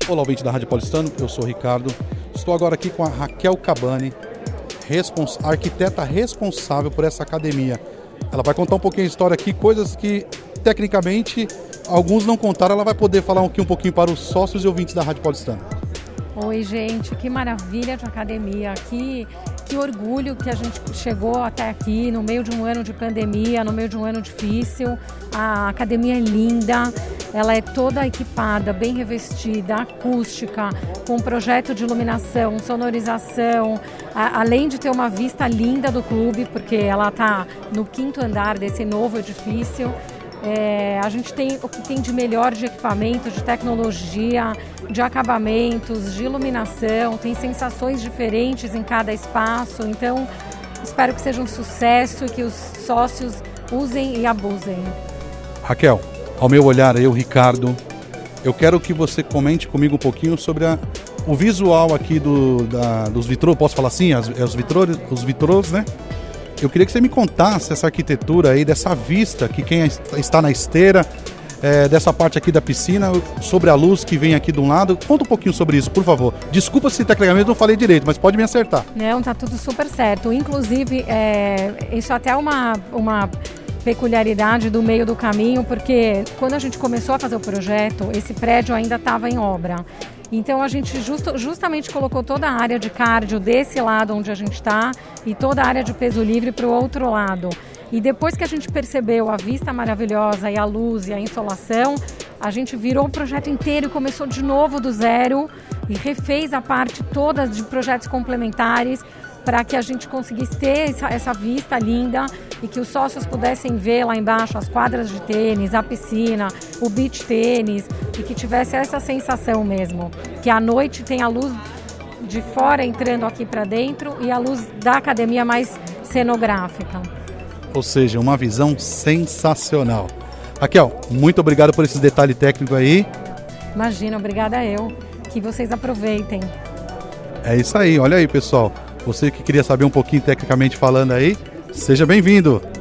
Olá, ouvinte da Rádio Paulistano, eu sou o Ricardo. Estou agora aqui com a Raquel Cabani, arquiteta responsável por essa academia. Ela vai contar um pouquinho a história aqui, coisas que tecnicamente alguns não contaram. Ela vai poder falar um pouquinho para os sócios e ouvintes da Rádio Paulistano. Oi, gente, que maravilha de academia, que orgulho que a gente chegou até aqui no meio de um ano de pandemia, no meio de um ano difícil. A academia é linda, ela é toda equipada, bem revestida, acústica, com projeto de iluminação, sonorização, além de ter uma vista linda do clube, porque ela está no 5º andar desse novo edifício. A gente tem o que tem de melhor de equipamento, de tecnologia, de acabamentos, de iluminação, tem sensações diferentes em cada espaço, então espero que seja um sucesso e que os sócios usem e abusem. Raquel, ao meu olhar, eu, Ricardo, eu quero que você comente comigo um pouquinho sobre o visual aqui dos vitrôs, posso falar assim? Os vitrôs, né? Eu queria que você me contasse essa arquitetura aí, dessa vista, que quem está na esteira, dessa parte aqui da piscina, sobre a luz que vem aqui de um lado. Conta um pouquinho sobre isso, por favor. Desculpa se tecnicamente eu não falei direito, mas pode me acertar. Não, tá tudo super certo. Inclusive, isso até é uma peculiaridade do meio do caminho, porque quando a gente começou a fazer o projeto, esse prédio ainda estava em obra. Então a gente justamente colocou toda a área de cardio desse lado onde a gente está e toda a área de peso livre para o outro lado. E depois que a gente percebeu a vista maravilhosa e a luz e a insolação, a gente virou o projeto inteiro e começou de novo do zero e refez a parte toda de projetos complementares para que a gente conseguisse ter essa vista linda e que os sócios pudessem ver lá embaixo as quadras de tênis, a piscina, o beach tênis e que tivesse essa sensação mesmo, que à noite tem a luz de fora entrando aqui para dentro e a luz da academia mais cenográfica. Ou seja, uma visão sensacional. Raquel, muito obrigado por esses detalhes técnicos aí. Imagina, obrigada eu. Que vocês aproveitem. É isso aí, olha aí, pessoal. Você que queria saber um pouquinho tecnicamente falando aí, seja bem-vindo.